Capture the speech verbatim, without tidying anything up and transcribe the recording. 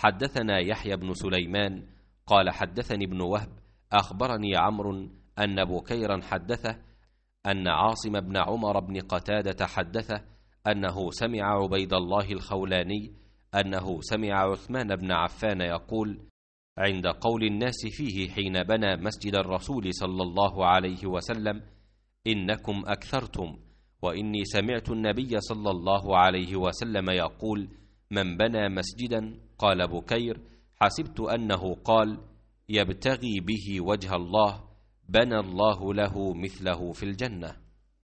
حدثنا يحيى بن سليمان قال حدثني ابن وهب أخبرني عمرو أن بكيرا حدثه أن عاصم بن عمر بن قتادة حدثه أنه سمع عبيد الله الخولاني أنه سمع عثمان بن عفان يقول عند قول الناس فيه حين بنى مسجد الرسول صلى الله عليه وسلم: إنكم أكثرتم، وإني سمعت النبي صلى الله عليه وسلم يقول: من بنى مسجدا، قال بكير: حسبت أنه قال: يبتغي به وجه الله، بنى الله له مثله في الجنة.